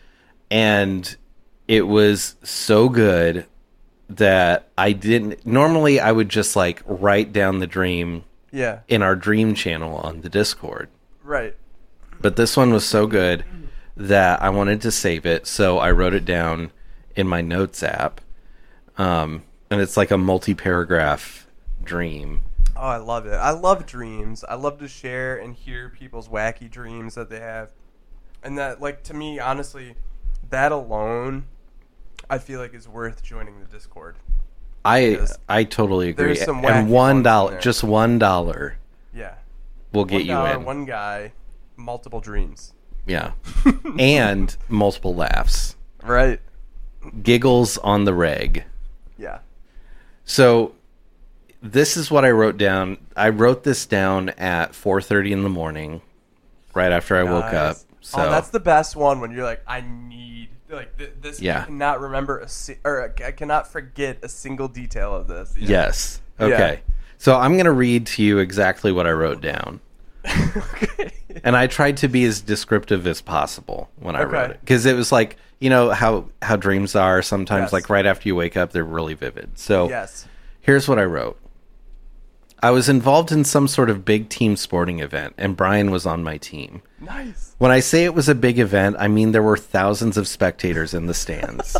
And it was so good that I didn't... Normally, I would just, like, write down the dream Yeah. in our dream channel on the Discord. Right. But this one was so good that I wanted to save it, so I wrote it down in my notes app. Um, and it's like a multi-paragraph dream. Oh, I love it. I love dreams. I love to share and hear people's wacky dreams that they have. And that, like, to me, honestly, that alone, I feel like is worth joining the Discord. I Because I totally agree. there's some And wacky one ones in dollar, there. just one dollar, Yeah. will get one you dollar, in. One guy, multiple dreams. Yeah, and multiple laughs, Right. giggles on the reg. Yeah. So this is what I wrote down. I wrote this down at four thirty in the morning, right after I woke up. Nice. So Oh, that's the best one when you're like, I need like th- this. Yeah. I cannot remember a si- or I cannot forget a single detail of this. Yeah. yes. Okay. So I'm going to read to you exactly what I wrote down. Okay. And I tried to be as descriptive as possible when I wrote Okay. it. Because it was like, you know, how, how dreams are sometimes, Yes. like right after you wake up, they're really vivid. So Yes. here's what I wrote. I was involved in some sort of big team sporting event, and Brian was on my team. Nice. When I say it was a big event, I mean there were thousands of spectators in the stands.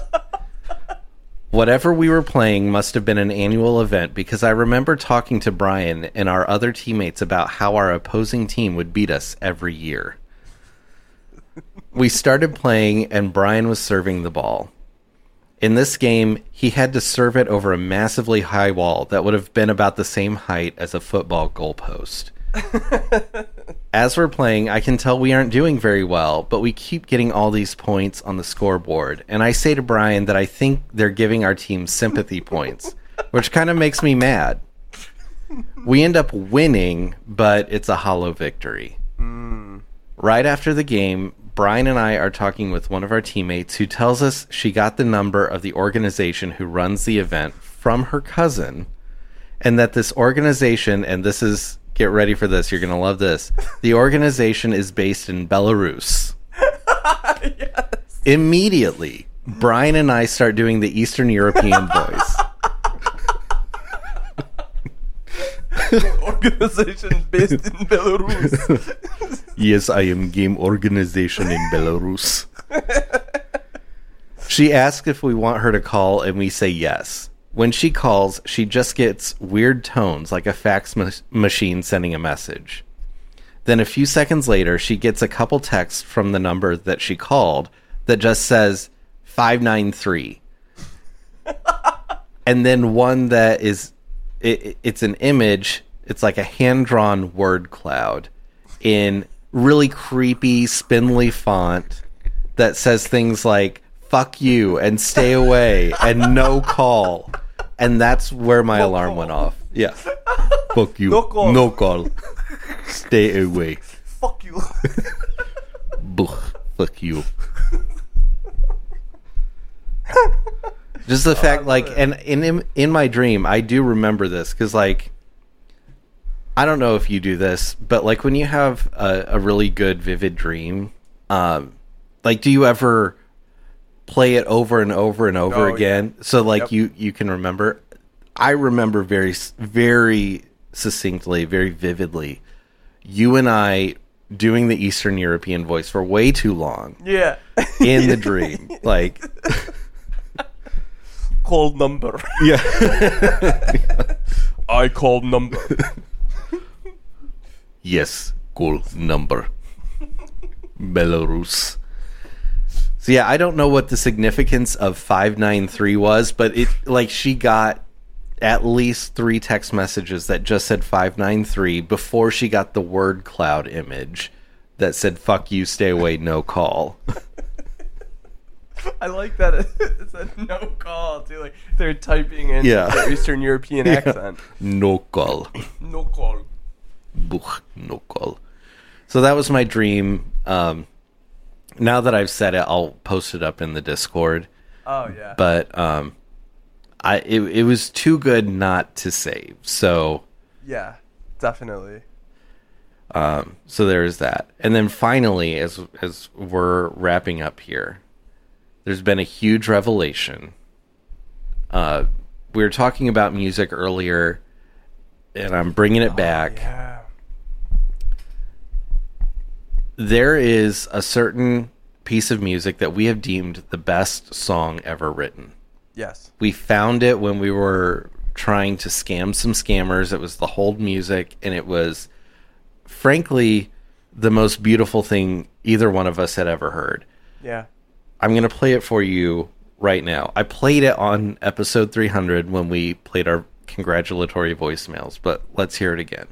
Whatever we were playing must have been an annual event, because I remember talking to Brian and our other teammates about how our opposing team would beat us every year. We started playing, and Brian was serving the ball. In this game, he had to serve it over a massively high wall that would have been about the same height as a football goalpost. As we're playing, I can tell we aren't doing very well, but we keep getting all these points on the scoreboard. And I say to Brian that I think they're giving our team sympathy points, which kind of makes me mad. We end up winning, but it's a hollow victory. Right after the game, Brian and I are talking with one of our teammates who tells us she got the number of the organization who runs the event from her cousin, and that this organization, and this is, get ready for this, you're going to love this, the organization is based in Belarus. Yes. Immediately, Brian and I start doing the Eastern European voice. Organization based in Belarus. Yes, I am game organization in Belarus. She asks if we want her to call, and we say yes. When she calls, she just gets weird tones like a fax ma- machine sending a message. Then a few seconds later, she gets a couple texts from the number that she called that just says five nine three. And then one that is, it, it's an image, it's like a hand-drawn word cloud in really creepy, spindly font that says things like, fuck you, and stay away, and no call. And that's where my No alarm call. went off. Yeah. Fuck you. No call. No call. Stay away. Fuck you. Buh. Fuck you. Just the fact, love like, it. and in in my dream, I do remember this because, like, I don't know if you do this, but like when you have a, a really good, vivid dream, um, like, do you ever play it over and over and over Oh, yeah. again? So, like, Yep. you you can remember. I remember very, s- very succinctly, very vividly, you and I doing the Eastern European voice for way too long Yeah. in the dream, like. Called number. Yeah. I called number. Yes, cool number. Belarus. So yeah, I don't know what the significance of five nine three was, but it, like, she got at least three text messages that just said five nine three before she got the word cloud image that said fuck you, stay away, no call. I like that it's a no call too. Like they're typing in Yeah. their Eastern European Yeah. accent. No call. No call. Buch, no call. So that was my dream. Um, now that I've said it, I'll post it up in the Discord. Oh yeah. But um, I it, it was too good not to save. So Yeah, definitely. um, so there's that. And then finally, as as we're wrapping up here, there's been a huge revelation. Uh, we were talking about music earlier, and I'm bringing it back. Oh, yeah. There is a certain piece of music that we have deemed the best song ever written. Yes. We found it when we were trying to scam some scammers. It was the Hold music, and it was, frankly, the most beautiful thing either one of us had ever heard. Yeah. I'm going to play it for you right now. I played it on episode three hundred when we played our congratulatory voicemails, but let's hear it again.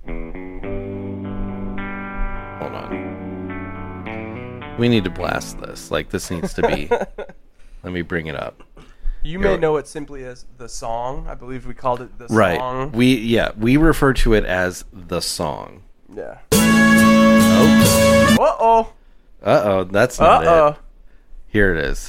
Hold on. We need to blast this. Like, this needs to be... Let me bring it up. You may know it simply as the song. I believe we called it the Right. song. We yeah, we refer to it as the song. Yeah. Oh. Uh-oh. Uh-oh, that's not Uh-oh. it. Here it is.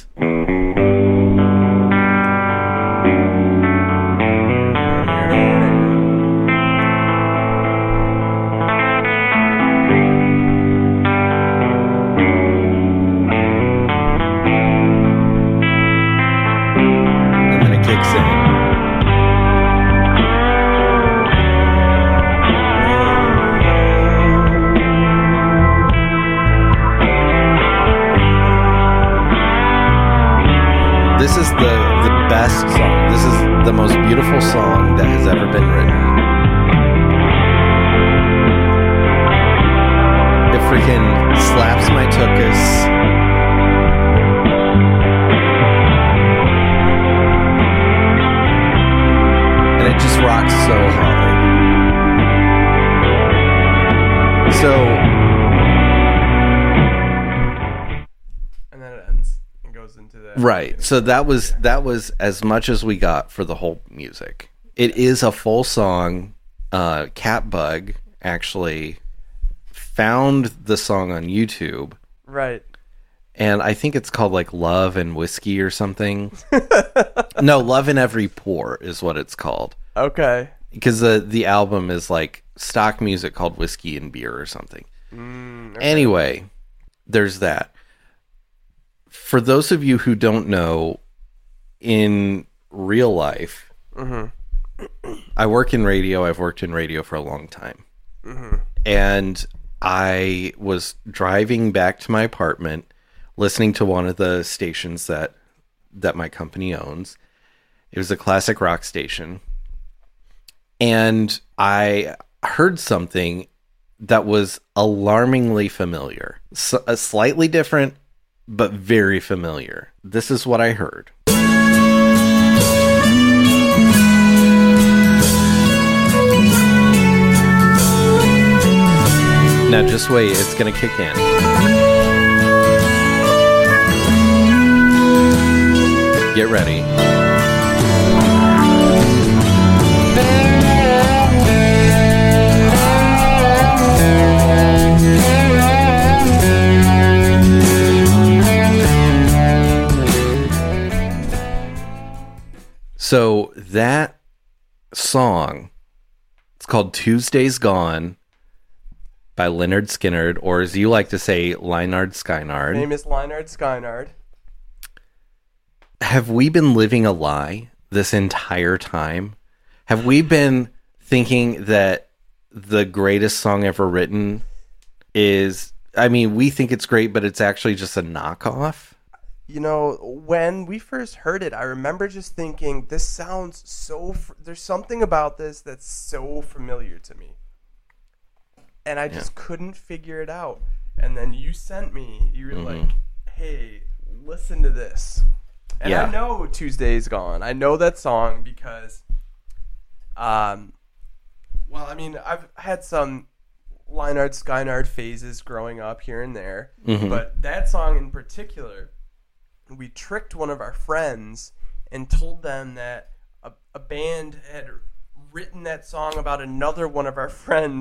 And then it kicks in. This is the, the best song. This is the most beautiful song that has ever been written. It freaking slaps my tuchus. And it just rocks so hard. So, And then it ends and goes into the right. So that was that was as much as we got for the whole music. It is a full song. Uh, Catbug actually found the song on YouTube, Right. and I think it's called like Love and Whiskey or something. No, Love in Every Pore is what it's called. Okay. Because the the album is like stock music called Whiskey and Beer or something. Mm, okay. Anyway, there's that. For those of you who don't know, in real life, Mhm. I work in radio. I've worked in radio for a long time. Mhm. And I was driving back to my apartment, listening to one of the stations that that my company owns. It was a classic rock station. And I heard something that was alarmingly familiar. S- a slightly different, but very familiar. This is what I heard. Now just wait, it's gonna kick in. Get ready. So that song, it's called Tuesday's Gone by Leonard Skinnard, or as you like to say, Lynyrd Skynyrd. Famous Lynyrd Skynyrd. Have we been living a lie this entire time? Have we been thinking that the greatest song ever written is, I mean, we think it's great, but it's actually just a knockoff? You know, when we first heard it, I remember just thinking, this sounds so... F- there's something about this that's so familiar to me. And I just Yeah. couldn't figure it out. And then you sent me, you were Mhm. like, hey, listen to this. And Yeah. I know Tuesday's Gone. I know that song because, um, well, I mean, I've had some Lynyrd Skynyrd phases growing up here and there. Mhm. But that song in particular, we tricked one of our friends and told them that a, a band had written that song about another one of our friends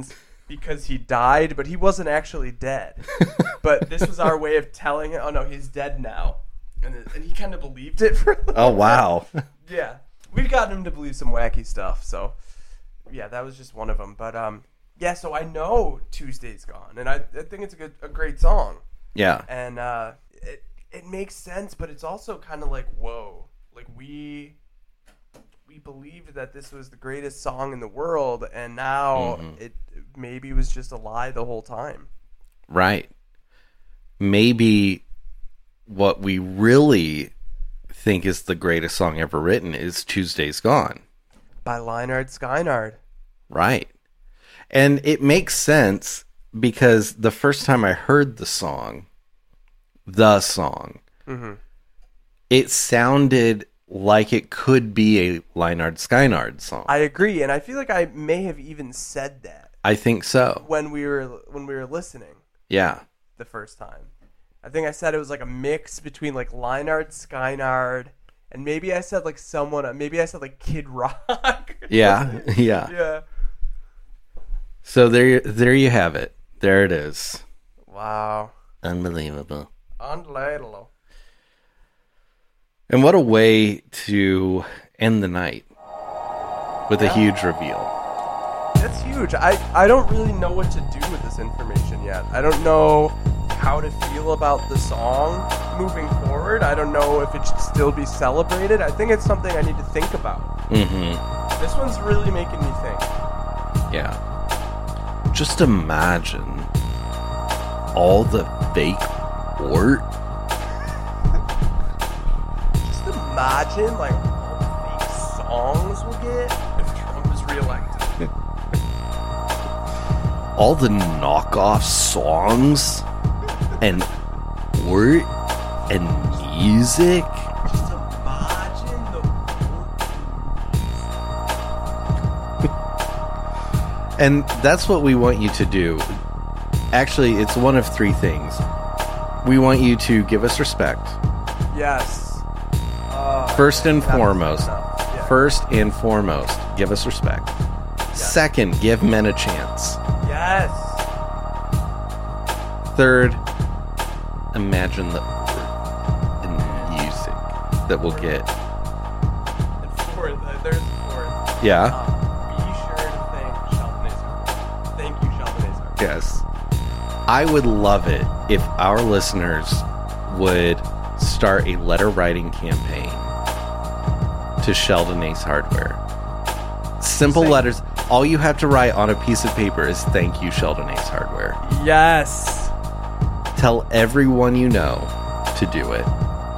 because he died, but he wasn't actually dead. But this was our way of telling him, oh no, he's dead now. And, it, and he kind of believed it for a little Oh, wow. Yeah. We've gotten him to believe some wacky stuff, so yeah, that was just one of them. But um, yeah, so I know Tuesday's Gone, and I, I think it's a good, a great song. Yeah. And uh, it it makes sense, but it's also kind of like, whoa, like we we believed that this was the greatest song in the world, and now Mhm. it maybe was just a lie the whole time. Right. Maybe what we really think is the greatest song ever written is Tuesday's Gone. By Lynyrd Skynyrd. Right. And it makes sense because the first time I heard the song, the song, Mm-hmm. it sounded like it could be a Lynyrd Skynyrd song. I agree, and I feel like I may have even said that I think so. when we were when we were listening Yeah. the first time. I think I said it was like a mix between like Lynyrd Skynyrd and maybe I said like someone, maybe I said like Kid Rock. Yeah. Yeah. Yeah. So there there you have it. There it is. Wow. Unbelievable. Unbelievable. And what a way to end the night with a huge reveal. That's huge. I, I don't really know what to do with this information yet. I don't know how to feel about the song moving forward. I don't know if it should still be celebrated. I think it's something I need to think about. Mm-hmm. This one's really making me think. Yeah. Just imagine all the fake art. Just imagine like all the fake songs we'll get if Trump is reelected. All the knockoff songs and art and music. Just imagine the And that's what we want you to do. Actually, it's one of three things. We want you to give us respect. yes. Uh, First and that was foremost. enough. Yeah. First and foremost, give us respect. Second, give men a chance. Yes. Third, imagine the art and music that we'll get. And fourth, uh, there's a fourth. Yeah. Uh, be sure to thank Sheldon Azar. Thank you, Sheldon Azar. Yes. I would love it if our listeners would start a letter writing campaign to Sheldon Ace Hardware. Simple Say- letters. All you have to write on a piece of paper is thank you, Sheldon Ace Hardware. Yes. Tell everyone you know to do it.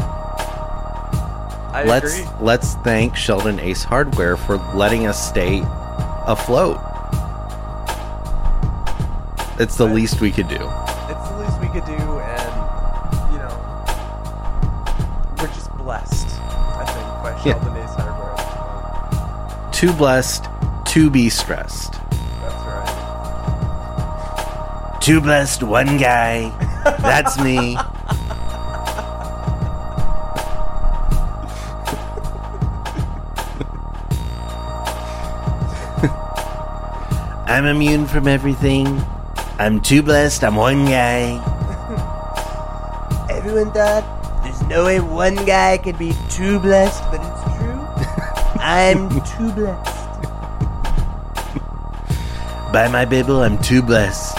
I let's agree. let's thank Sheldon Ace Hardware for letting us stay afloat. It's the Right. least we could do. It's the least we could do, and, you know, we're just blessed, I think, by Yeah. Sheldon Ace Hardware. Too blessed to be stressed. That's right. Too blessed, one guy. That's me. I'm immune from everything. I'm too blessed. I'm one guy. Everyone thought there's no way one guy could be too blessed, but it's true. I'm too blessed. By my Bible, I'm too blessed.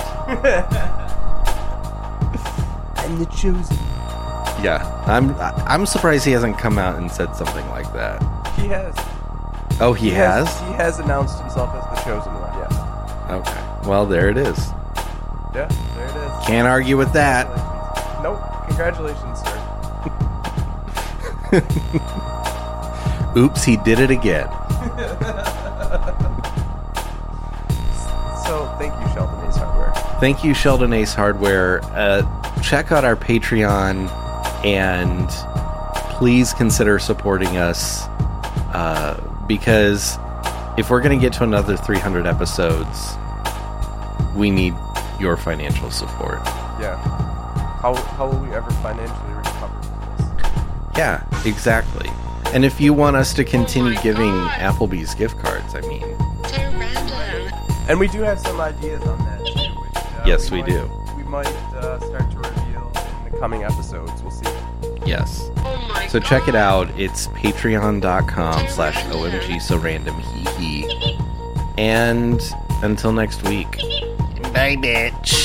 I'm the chosen. Yeah, I'm. I'm surprised he hasn't come out and said something like that. He has. Oh, he, has? He has announced himself as the chosen one, yes. Okay. Well, there it is. Yeah, there it is. Can't argue with that. Congratulations. Nope. Congratulations, sir. Oops, he did it again. So, thank you, Sheldon Ace Hardware. Thank you, Sheldon Ace Hardware. Uh, check out our Patreon and please consider supporting us uh, because if we're going to get to another three hundred episodes, we need your financial support. Yeah. How, how will we ever financially recover from this? Yeah, exactly. And if you want us to continue Oh my giving God. Applebee's gift cards, I mean, So random. And we do have some ideas on that too. Which, uh, Yes, we might, do. We might uh, start to reveal in the coming episodes. We'll see. Yes. Oh my So check it God. out. It's patreon.com slash OMG so random hee hee. And until next week. Bye, bitch.